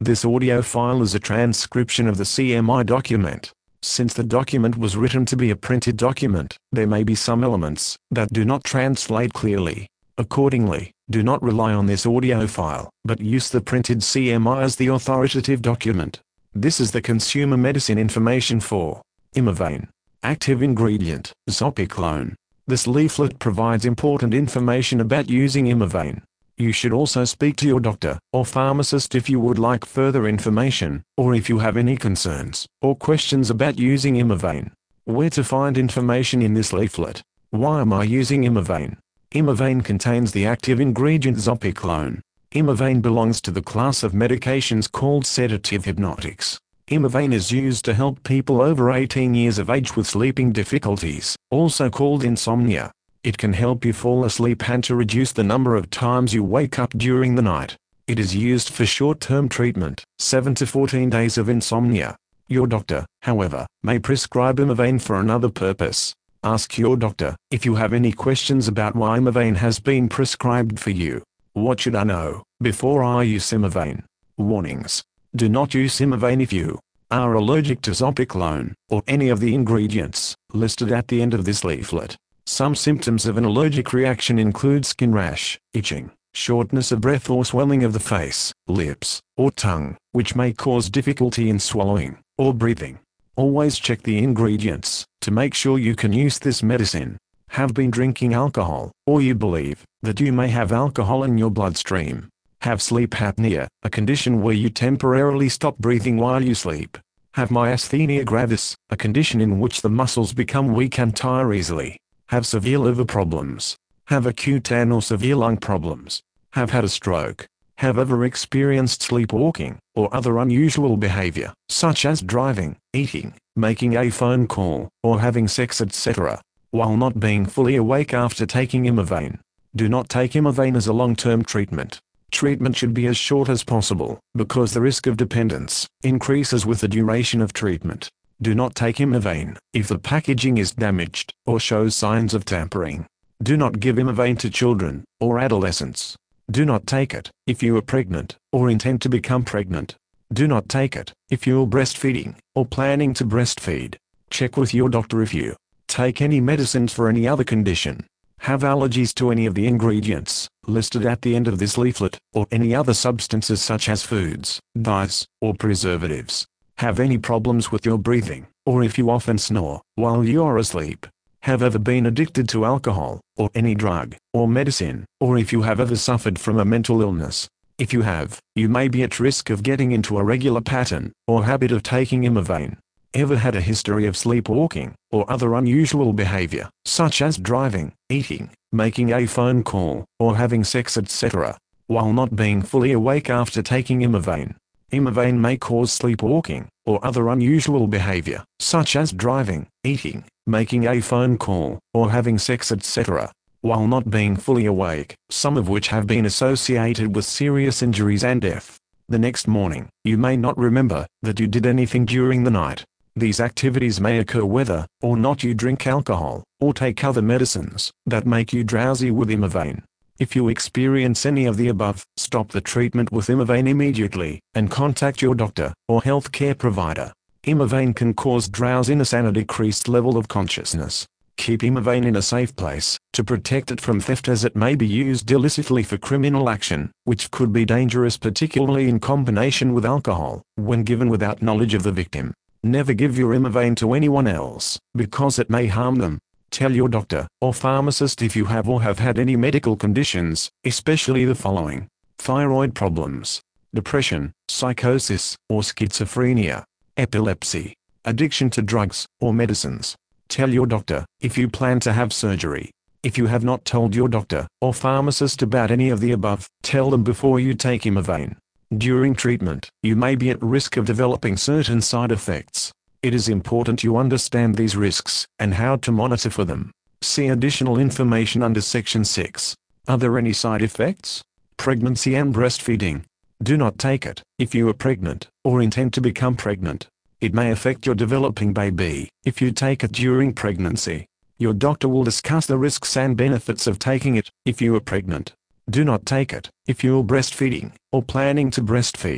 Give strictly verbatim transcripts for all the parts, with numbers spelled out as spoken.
This audio file is a transcription of the C M I document. Since the document was written to be a printed document, there may be some elements that do not translate clearly. Accordingly, do not rely on this audio file, but use the printed C M I as the authoritative document. This is the consumer medicine information for Imovane. Active ingredient, Zopiclone. This leaflet provides important information about using Imovane. You should also speak to your doctor or pharmacist if you would like further information, or if you have any concerns or questions about using Imovane. Where to find information in this leaflet? Why am I using Imovane? Imovane contains the active ingredient Zopiclone. Imovane belongs to the class of medications called sedative hypnotics. Imovane is used to help people over eighteen years of age with sleeping difficulties, also called insomnia. It can help you fall asleep and to reduce the number of times you wake up during the night. It is used for short-term treatment, seven to fourteen days of insomnia. Your doctor, however, may prescribe Imovane for another purpose. Ask your doctor if you have any questions about why Imovane has been prescribed for you. What should I know before I use Imovane? Warnings. Do not use Imovane if you are allergic to Zopiclone or any of the ingredients listed at the end of this leaflet. Some symptoms of an allergic reaction include skin rash, itching, shortness of breath or swelling of the face, lips, or tongue, which may cause difficulty in swallowing or breathing. Always check the ingredients to make sure you can use this medicine. Have been drinking alcohol, or you believe that you may have alcohol in your bloodstream. Have sleep apnea, a condition where you temporarily stop breathing while you sleep. Have myasthenia gravis, a condition in which the muscles become weak and tire easily. Have severe liver problems. Have acute and or severe lung problems. Have had a stroke. Have ever experienced sleepwalking, or other unusual behavior, such as driving, eating, making a phone call, or having sex et cetera, while not being fully awake after taking Imovane. Do not take Imovane as a long-term treatment. Treatment should be as short as possible, because the risk of dependence increases with the duration of treatment. Do not take Imovane if the packaging is damaged or shows signs of tampering. Do not give Imovane to children or adolescents. Do not take it if you are pregnant or intend to become pregnant. Do not take it if you are breastfeeding or planning to breastfeed. Check with your doctor if you take any medicines for any other condition. Have allergies to any of the ingredients listed at the end of this leaflet, or any other substances such as foods, dyes, or preservatives. Have any problems with your breathing, or if you often snore while you are asleep. Have ever been addicted to alcohol, or any drug, or medicine, or if you have ever suffered from a mental illness. If you have, you may be at risk of getting into a regular pattern or habit of taking Imovane. Ever had a history of sleepwalking, or other unusual behavior, such as driving, eating, making a phone call, or having sex et cetera, while not being fully awake after taking Imovane. Imovane may cause sleepwalking, or other unusual behavior, such as driving, eating, making a phone call, or having sex et cetera, while not being fully awake, some of which have been associated with serious injuries and death. The next morning, you may not remember that you did anything during the night. These activities may occur whether or not you drink alcohol, or take other medicines that make you drowsy with Imovane. If you experience any of the above, stop the treatment with Imovane immediately, and contact your doctor or healthcare provider. Imovane can cause drowsiness and a decreased level of consciousness. Keep Imovane in a safe place to protect it from theft, as it may be used illicitly for criminal action, which could be dangerous, particularly in combination with alcohol, when given without knowledge of the victim. Never give your Imovane to anyone else, because it may harm them. Tell your doctor or pharmacist if you have or have had any medical conditions, especially the following: thyroid problems, depression, psychosis, or schizophrenia, epilepsy, addiction to drugs or medicines. Tell your doctor if you plan to have surgery. If you have not told your doctor or pharmacist about any of the above, tell them before you take Imovane. During treatment, you may be at risk of developing certain side effects. It is important you understand these risks and how to monitor for them. See additional information under Section six. Are there any side effects? Pregnancy and breastfeeding. Do not take it if you are pregnant or intend to become pregnant. It may affect your developing baby if you take it during pregnancy. Your doctor will discuss the risks and benefits of taking it if you are pregnant. Do not take it if you are breastfeeding or planning to breastfeed.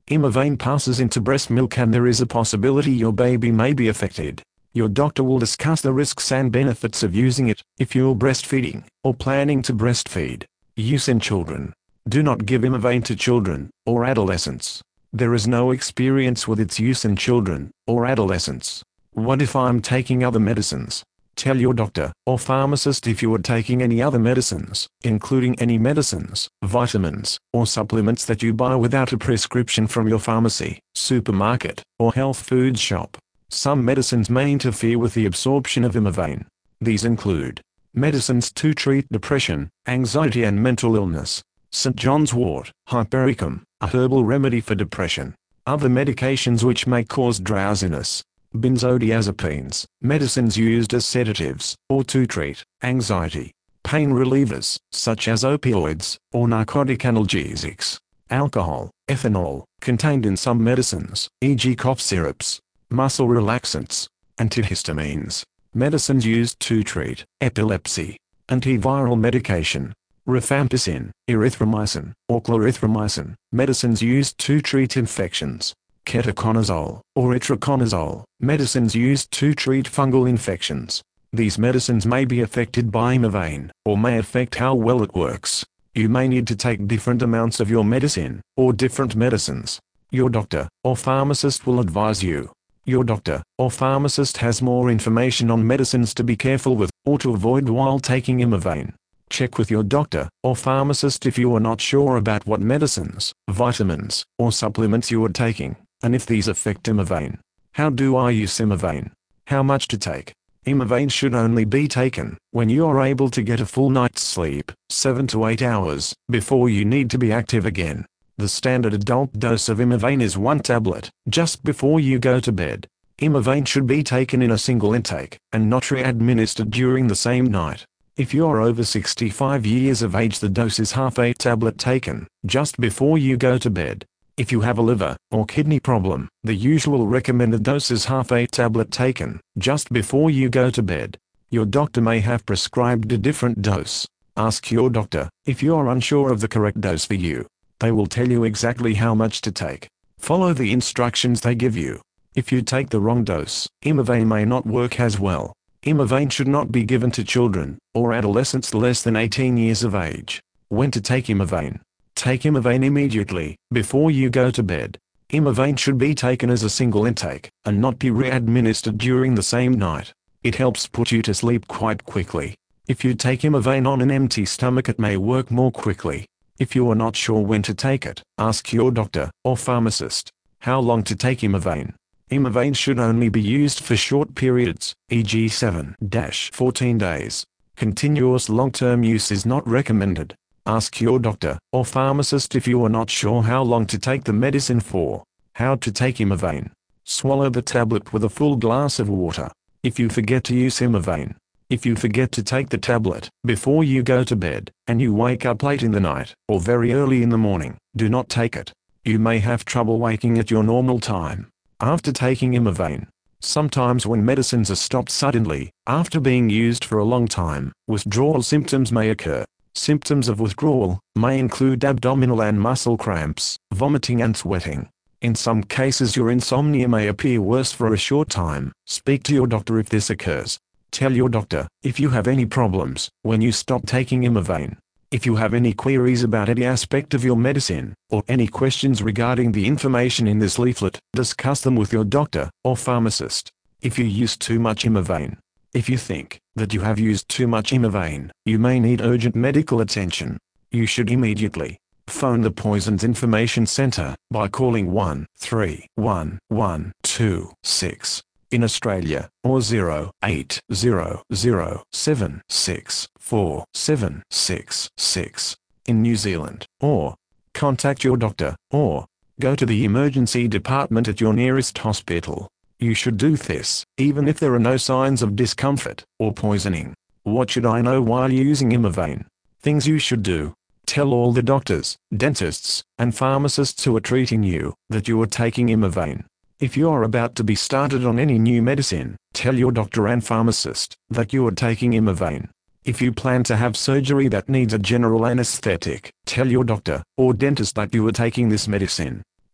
Imovane passes into breast milk and there is a possibility your baby may be affected. Your doctor will discuss the risks and benefits of using it, if you're breastfeeding, or planning to breastfeed. Use in children. Do not give Imovane to children, or adolescents. There is no experience with its use in children, or adolescents. What if I'm taking other medicines? Tell your doctor, or pharmacist if you are taking any other medicines, including any medicines, vitamins, or supplements that you buy without a prescription from your pharmacy, supermarket, or health food shop. Some medicines may interfere with the absorption of Imovane. These include medicines to treat depression, anxiety and mental illness. Saint John's wort, hypericum, a herbal remedy for depression. Other medications which may cause drowsiness. Benzodiazepines, medicines used as sedatives, or to treat anxiety. Pain relievers, such as opioids, or narcotic analgesics. Alcohol, ethanol, contained in some medicines, for example cough syrups. Muscle relaxants. Antihistamines, medicines used to treat epilepsy. Antiviral medication. Rifampicin, erythromycin, or clarithromycin, medicines used to treat infections. Ketoconazole, or itraconazole, medicines used to treat fungal infections. These medicines may be affected by Imovane, or may affect how well it works. You may need to take different amounts of your medicine, or different medicines. Your doctor, or pharmacist will advise you. Your doctor, or pharmacist has more information on medicines to be careful with, or to avoid while taking Imovane. Check with your doctor, or pharmacist if you are not sure about what medicines, vitamins, or supplements you are taking, and if these affect Imovane. How do I use Imovane? How much to take? Imovane should only be taken when you are able to get a full night's sleep, seven to eight hours, before you need to be active again. The standard adult dose of Imovane is one tablet, just before you go to bed. Imovane should be taken in a single intake, and not re-administered during the same night. If you are over sixty-five years of age, the dose is half a tablet taken, just before you go to bed. If you have a liver or kidney problem, the usual recommended dose is half a tablet taken, just before you go to bed. Your doctor may have prescribed a different dose. Ask your doctor if you are unsure of the correct dose for you. They will tell you exactly how much to take. Follow the instructions they give you. If you take the wrong dose, Imovane may not work as well. Imovane should not be given to children, or adolescents less than eighteen years of age. When to take Imovane? Take Imovane immediately, before you go to bed. Imovane should be taken as a single intake, and not be re-administered during the same night. It helps put you to sleep quite quickly. If you take Imovane on an empty stomach, it may work more quickly. If you are not sure when to take it, ask your doctor, or pharmacist. How long to take Imovane? Imovane should only be used for short periods, for example seven to fourteen days. Continuous long-term use is not recommended. Ask your doctor, or pharmacist if you are not sure how long to take the medicine for. How to take Imovane? Swallow the tablet with a full glass of water. If you forget to use Imovane, if you forget to take the tablet before you go to bed, and you wake up late in the night, or very early in the morning, do not take it. You may have trouble waking at your normal time. After taking Imovane, sometimes when medicines are stopped suddenly, after being used for a long time, withdrawal symptoms may occur. Symptoms of withdrawal may include abdominal and muscle cramps, vomiting and sweating. In some cases your insomnia may appear worse for a short time. Speak to your doctor if this occurs. Tell your doctor if you have any problems when you stop taking Imovane. If you have any queries about any aspect of your medicine, or any questions regarding the information in this leaflet, discuss them with your doctor, or pharmacist. If you use too much Imovane. If you think that you have used too much Imovane, you may need urgent medical attention. You should immediately phone the Poisons Information Center by calling one three one one two six in Australia, or zero eight zero zero seven six four seven six six in New Zealand, or contact your doctor, or go to the emergency department at your nearest hospital. You should do this, even if there are no signs of discomfort or poisoning. What should I know while using Imovane? Things you should do. Tell all the doctors, dentists, and pharmacists who are treating you that you are taking Imovane. If you are about to be started on any new medicine, tell your doctor and pharmacist that you are taking Imovane. If you plan to have surgery that needs a general anesthetic, tell your doctor or dentist that you are taking this medicine.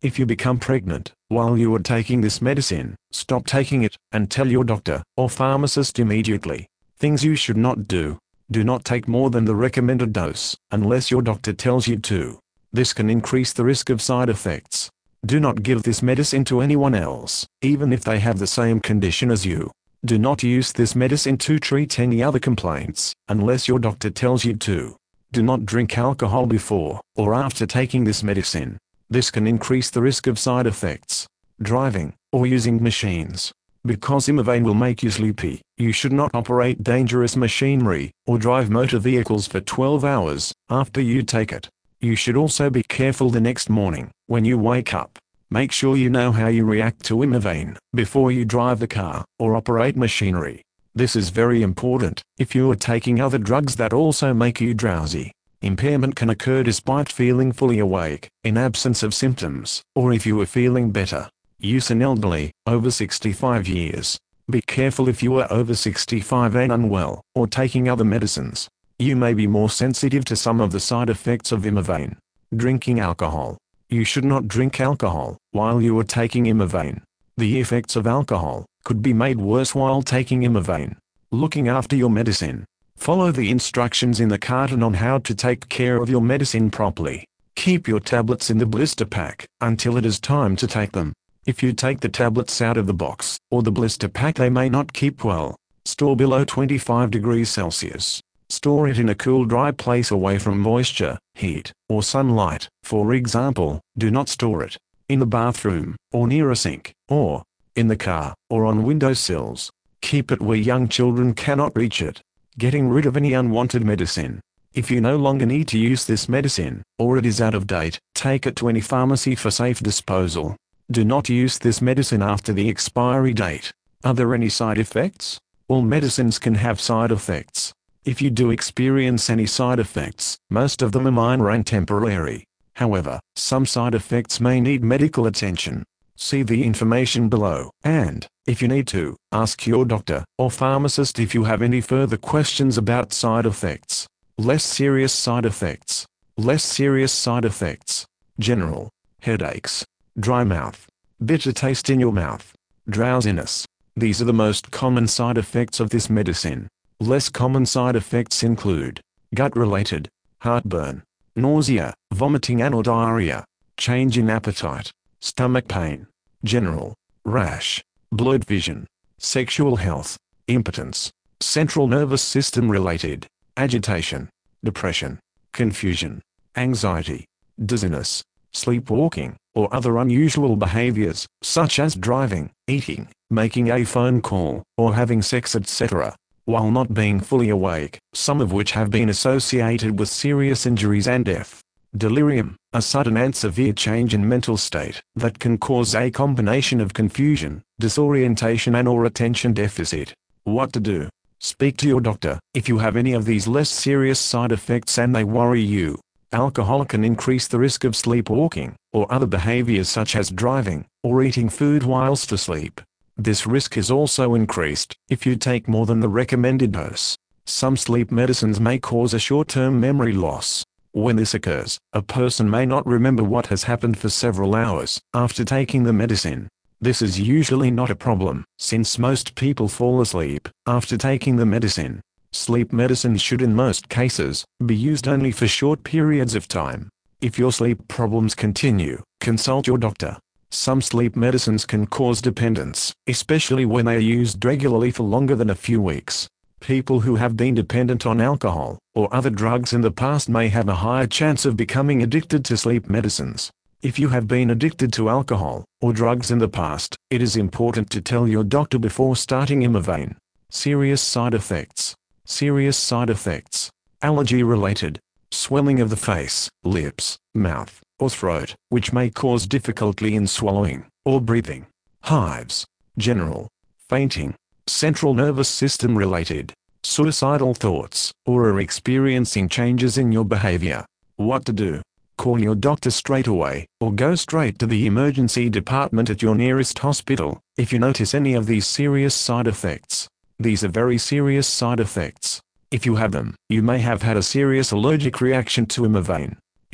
If you become pregnant while you are taking this medicine, stop taking it, and tell your doctor or pharmacist immediately. Things you should not do. Do not take more than the recommended dose, unless your doctor tells you to. This can increase the risk of side effects. Do not give this medicine to anyone else, even if they have the same condition as you. Do not use this medicine to treat any other complaints, unless your doctor tells you to. Do not drink alcohol before or after taking this medicine. This can increase the risk of side effects. Driving or using machines. Because Imovane will make you sleepy, you should not operate dangerous machinery or drive motor vehicles for twelve hours after you take it. You should also be careful the next morning when you wake up. Make sure you know how you react to Imovane before you drive the car or operate machinery. This is very important if you are taking other drugs that also make you drowsy. Impairment can occur despite feeling fully awake, in absence of symptoms, or if you are feeling better. Use an elderly, over sixty-five years. Be careful if you are over sixty-five and unwell, or taking other medicines. You may be more sensitive to some of the side effects of Imovane. Drinking alcohol. You should not drink alcohol while you are taking Imovane. The effects of alcohol could be made worse while taking Imovane. Looking after your medicine. Follow the instructions in the carton on how to take care of your medicine properly. Keep your tablets in the blister pack until it is time to take them. If you take the tablets out of the box or the blister pack, they may not keep well. Store below twenty-five degrees Celsius. Store it in a cool, dry place away from moisture, heat, or sunlight. For example, do not store it in the bathroom, or near a sink, or in the car, or on windowsills. Keep it where young children cannot reach it. Getting rid of any unwanted medicine. If you no longer need to use this medicine, or it is out of date, take it to any pharmacy for safe disposal. Do not use this medicine after the expiry date. Are there any side effects? All medicines can have side effects. If you do experience any side effects, most of them are minor and temporary. However, some side effects may need medical attention. See the information below, and, if you need to, ask your doctor or pharmacist if you have any further questions about side effects. Less serious side effects. Less serious side effects. General headaches, dry mouth, bitter taste in your mouth, drowsiness. These are the most common side effects of this medicine. Less common side effects include gut-related, heartburn, nausea, vomiting and or diarrhea, change in appetite, stomach pain, general rash, blurred vision, sexual health, impotence, central nervous system related, agitation, depression, confusion, anxiety, dizziness, sleepwalking, or other unusual behaviors, such as driving, eating, making a phone call, or having sex, et cetera, while not being fully awake, some of which have been associated with serious injuries and death. Delirium, a sudden and severe change in mental state that can cause a combination of confusion, disorientation and or attention deficit. What to do? Speak to your doctor if you have any of these less serious side effects and they worry you. Alcohol can increase the risk of sleepwalking, or other behaviors such as driving, or eating food whilst asleep. This risk is also increased if you take more than the recommended dose. Some sleep medicines may cause a short-term memory loss. When this occurs, a person may not remember what has happened for several hours after taking the medicine. This is usually not a problem, since most people fall asleep after taking the medicine. Sleep medicine should in most cases be used only for short periods of time. If your sleep problems continue, consult your doctor. Some sleep medicines can cause dependence, especially when they are used regularly for longer than a few weeks. People who have been dependent on alcohol or other drugs in the past may have a higher chance of becoming addicted to sleep medicines. If you have been addicted to alcohol or drugs in the past, it is important to tell your doctor before starting Imovane. Serious side effects. Serious side effects. Allergy-related. Swelling of the face, lips, mouth, or throat, which may cause difficulty in swallowing or breathing. Hives. General fainting. Central nervous system related. Suicidal thoughts, or are experiencing changes in your behavior. What to do? Call your doctor straight away, or go straight to the emergency department at your nearest hospital if you notice any of these serious side effects. These are very serious side effects. If you have them, you may have had a serious allergic reaction to Imovane.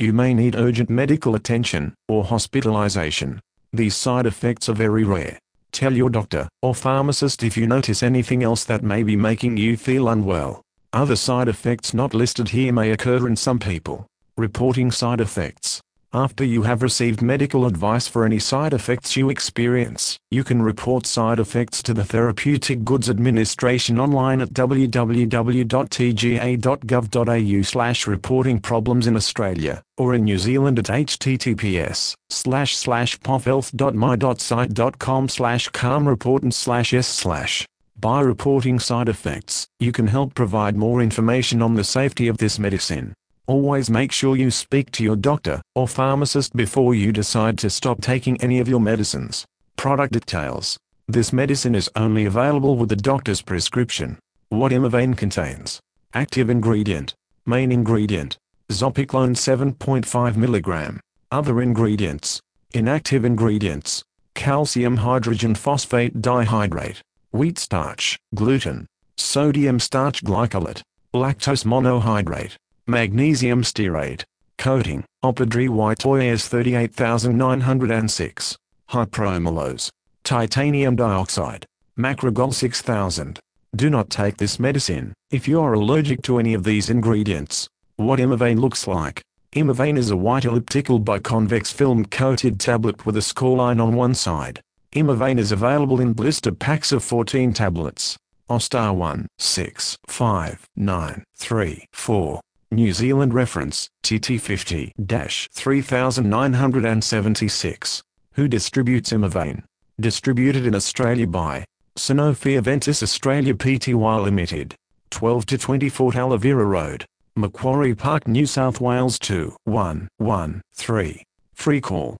You may need urgent medical attention, or hospitalization. These side effects are very rare. Tell your doctor or pharmacist if you notice anything else that may be making you feel unwell. Other side effects not listed here may occur in some people. Reporting side effects. After you have received medical advice for any side effects you experience, you can report side effects to the Therapeutic Goods Administration online at w w w dot t g a dot gov dot a u slash reporting problems in Australia, or in New Zealand at h t t p s slash slash p o f health dot my dot site dot com slash calm report and slash s slash. By reporting side effects, you can help provide more information on the safety of this medicine. Always make sure you speak to your doctor or pharmacist before you decide to stop taking any of your medicines. Product details. This medicine is only available with a doctor's prescription. What Imovane contains. Active ingredient. Main ingredient. Zopiclone seven point five milligrams. Other ingredients. Inactive ingredients. Calcium hydrogen phosphate dihydrate. Wheat starch, gluten. Sodium starch glycolate. Lactose monohydrate. Magnesium stearate. Coating, Opidre white O A S thirty-eight thousand nine hundred six. Hypromolose. Titanium dioxide. Macrogol six thousand. Do not take this medicine if you are allergic to any of these ingredients. What Imovane looks like. Imovane is a white elliptical biconvex film-coated tablet with a score line on one side. Imovane is available in blister packs of fourteen tablets. O S T A one six five nine three four. New Zealand reference, T T fifty dash three thousand nine hundred seventy-six. Who distributes Imovane? Distributed in Australia by Sanofi Aventis Australia Pty Limited. twelve to twenty-four Talavera Road, Macquarie Park, New South Wales two one one three. Free call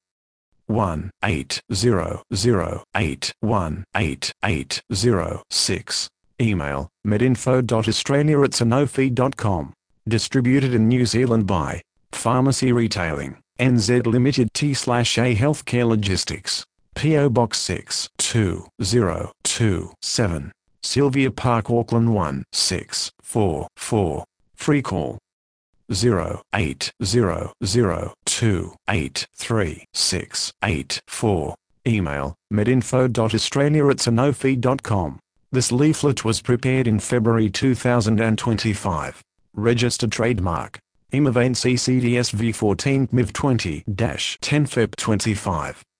one eight zero zero eight one eight eight zero six. Email medinfo dot australia at sanofi dot com. Distributed in New Zealand by Pharmacy Retailing, N Z Limited T slash A Healthcare Logistics. P O Box six two zero two seven. Sylvia Park, Auckland one six four four. Free call zero eight zero zero two eight three six eight four. Email medinfo dot australia at sanofi dot com. This leaflet was prepared in February two thousand twenty-five. Registered trademark. Imovane C C D S V fourteen M I V twenty ten Feb twenty-five.